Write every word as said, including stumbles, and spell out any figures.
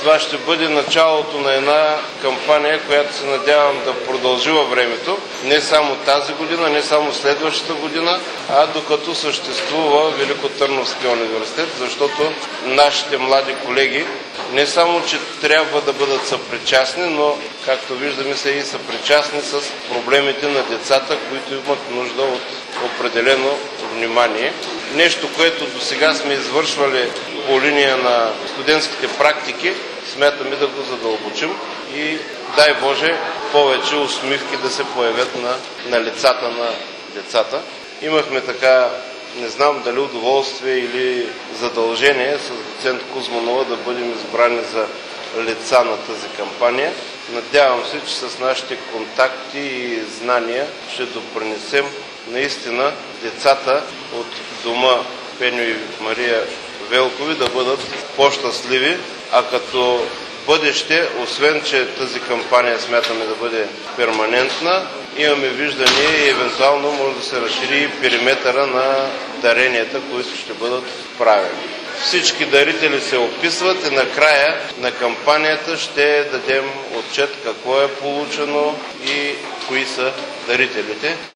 Това ще бъде началото на една кампания, която се надявам да продължи във времето. Не само тази година, не само следващата година, а докато съществува Великотърновския университет, защото нашите млади колеги не само, че трябва да бъдат съпричастни, но, както виждаме, са и съпричастни с проблемите на децата, които имат нужда от определено внимание. Нещо, което до сега сме извършвали по линия на студентските практики, смятаме да го задълбочим и, дай Боже, повече усмивки да се появят на, на лицата на децата. Имахме така, не знам дали удоволствие или задължение с доцент Кузманова да бъдем избрани за лица на тази кампания. Надявам се, че с нашите контакти и знания ще допринесем наистина децата от дома Пеньо и Мария Велкови да бъдат по-щастливи, а като бъдеще, освен че тази кампания смятаме да бъде перманентна, имаме виждане и евентуално може да се разшири и периметъра на даренията, които ще бъдат правени. Всички дарители се описват и накрая на кампанията ще дадем отчет какво е получено и кои са дарителите.